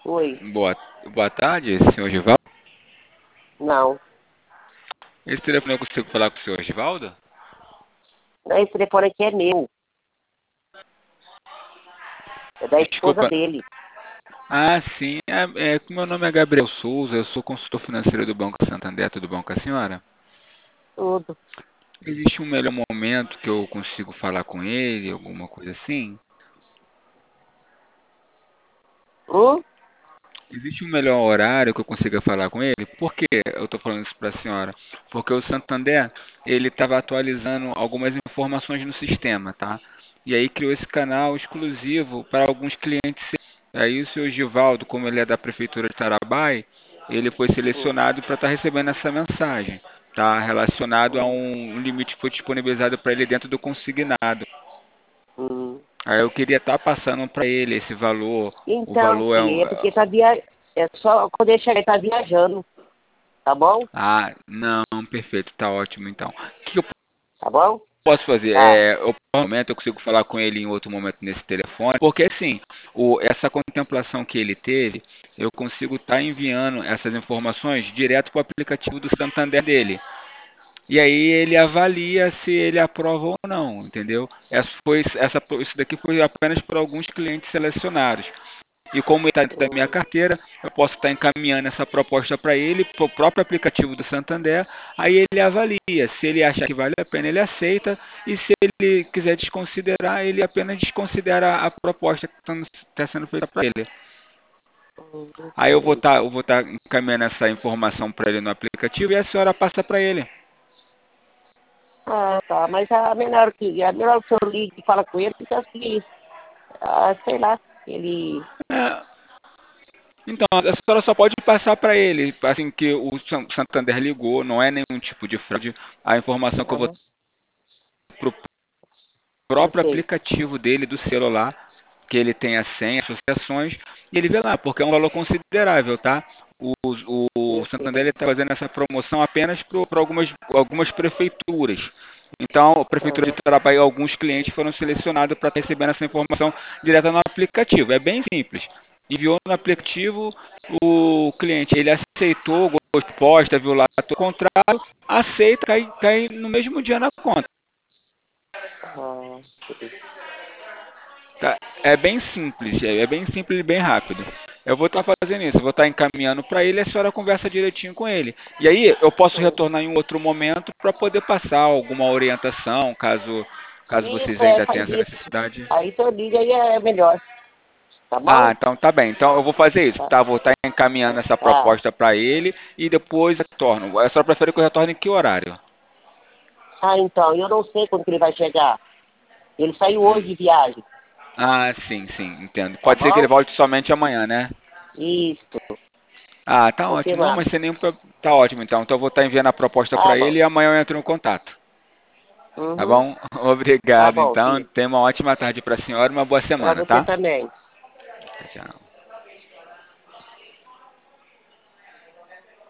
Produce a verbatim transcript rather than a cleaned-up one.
Oi. Boa, boa tarde, senhor Givaldo. Não. Esse telefone eu consigo falar com o senhor Givaldo? Esse telefone aqui é meu. É da esposa Desculpa. dele. Ah, sim. É, é, meu nome é Gabriel Souza, eu sou consultor financeiro do Banco Santander. Tudo bom com a senhora? Tudo. Existe um melhor momento que eu consigo falar com ele, alguma coisa assim? Hum? Existe um melhor horário que eu consiga falar com ele? Por que eu estou falando isso para a senhora? Porque o Santander, ele estava atualizando algumas informações no sistema, tá? E aí criou esse canal exclusivo para alguns clientes. Aí o senhor Givaldo, como ele é da prefeitura de Tarabai, ele foi Hum, selecionado para estar recebendo essa mensagem, tá? Relacionado a hum, um limite que foi disponibilizado para ele dentro do consignado. hum. Aí eu queria estar passando para ele esse valor. O Então, valor é, filho, um- é porque tá via... É só quando ele chegar, ele tá viajando. Tá bom? Ah, não, perfeito, tá ótimo então. O que eu Tá bom? posso fazer? Tá. É, eu, no momento eu consigo falar com ele em outro momento nesse telefone, porque assim, o, essa contemplação que ele teve, eu consigo estar enviando essas informações direto para o aplicativo do Santander dele. E aí ele avalia se ele aprova ou não, entendeu? Essa foi, essa, isso daqui foi apenas para alguns clientes selecionados. E como ele está dentro da minha Hum, carteira, eu posso estar encaminhando essa proposta para ele, para o próprio aplicativo do Santander, aí ele avalia. Se ele achar que vale a pena, ele aceita, e se ele quiser desconsiderar, ele apenas desconsidera a proposta que está sendo feita para ele. hum, Aí eu vou entendi. estar eu vou estar encaminhando essa informação para ele no aplicativo e a senhora passa para ele. Ah, tá. Mas é melhor que, é melhor que eu ligue e fala com ele, porque assim, ah, sei lá, ele. É, então, a senhora só pode passar para ele, assim que o San- Santander ligou, não é nenhum tipo de fraude. A informação que eu vou Aham, para o eu próprio sei. aplicativo dele do celular, que ele tem a senha, associações, e ele vê lá, porque é um valor considerável, tá? O, o Eu Santander sei. está fazendo essa promoção apenas para algumas, algumas prefeituras. Então, a Prefeitura de Aham. Tarabai, alguns clientes foram selecionados para receber essa informação direta no aplicativo. É bem simples. Enviou no aplicativo, o cliente ele aceitou, gostou, posta, viu lá o contrato, aceita, cai, cai no mesmo dia na conta. Ah, sei. Tá? É bem simples, é é bem simples e bem rápido. Eu vou estar fazendo isso, eu vou estar encaminhando para ele e a senhora conversa direitinho com ele. E aí eu posso Hum. retornar em um outro momento para poder passar alguma orientação, caso, caso vocês Isso, é, ainda tenham faz essa isso. necessidade. Aí você liga aí é melhor. Tá Ah, bom? então tá bem. Então eu vou fazer isso, Tá. tá? Vou estar encaminhando essa Tá. proposta para ele e depois retorno. A senhora prefere que eu retorne em que horário? Ah, então, eu não sei quando que ele vai chegar. Ele saiu hoje Hum. de viagem. Ah, sim, sim, entendo. Tá Pode ser que ele bom? volte somente amanhã, né? Isso. Ah, tá O que ótimo. Não, mais? mas sem nenhum pro- tá ótimo então. Então eu vou estar enviando a proposta Tá para bom. ele e amanhã eu entro em contato. Tá Uhum. bom? Tá Obrigado bom, então. filho. Tenha uma ótima tarde para a senhora e uma boa Pra semana, você tá? também. Tchau, tchau.